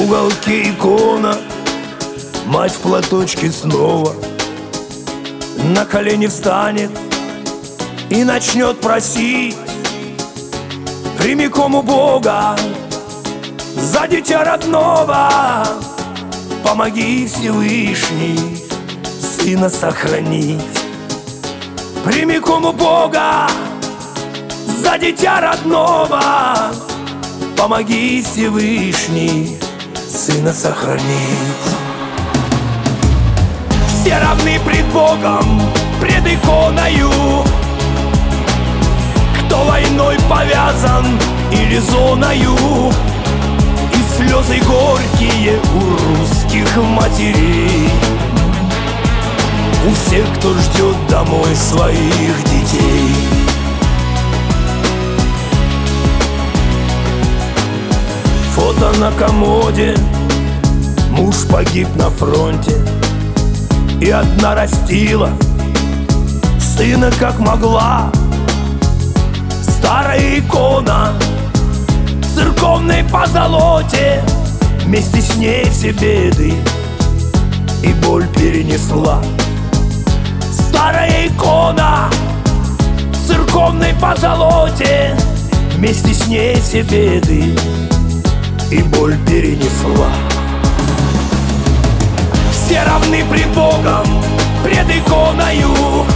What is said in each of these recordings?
уголке икона, мать в платочке снова на колени встанет и начнет просить прямиком у Бога за дитя родного. Помоги, Всевышний, сына сохранить. Прямиком у Бога за дитя родного. Помоги, Всевышний, сына сохранить. Все равны пред Богом, пред иконою. Кто войной повязан или зоною, и слезы горькие у русских матерей, у всех, кто ждет домой своих детей. Фото на комоде, муж погиб на фронте, и одна растила сына как могла. Старая икона в церковной позолоте вместе с ней все беды и боль перенесла. Старая икона в церковной позолоте вместе с ней все беды и боль перенесла. Все равны пред Богом, пред иконою.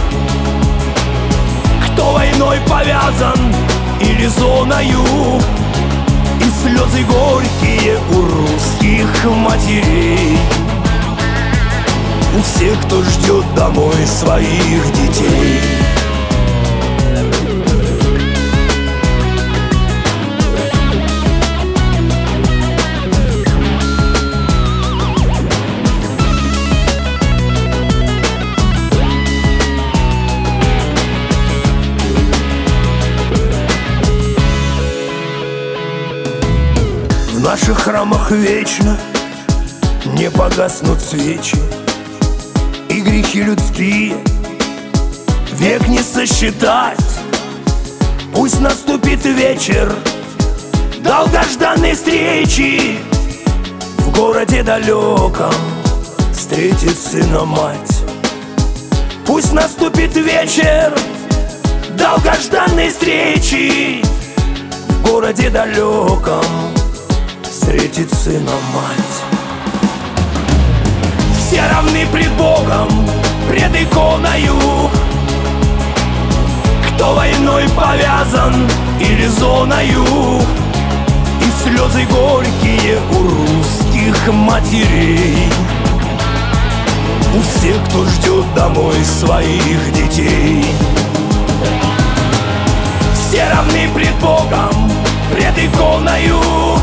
Кто войной повязан или зоною, и слезы горькие у русских матерей, у всех, кто ждет домой своих детей. В наших храмах вечно не погаснут свечи, и грехи людские век не сосчитать. Пусть наступит вечер долгожданной встречи, в городе далеком встретит сына мать. Пусть наступит вечер долгожданной встречи, в городе далеком встретит сына мать. Все равны пред Богом, пред иконою. Кто войной повязан или зоною, и слезы горькие у русских матерей, у всех, кто ждет домой своих детей. Все равны пред Богом, пред иконою.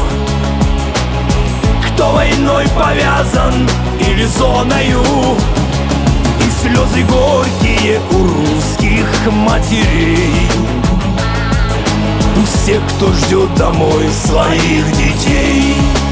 Кто войной повязан или зоною, и слезы горькие у русских матерей, у всех, кто ждет домой своих детей.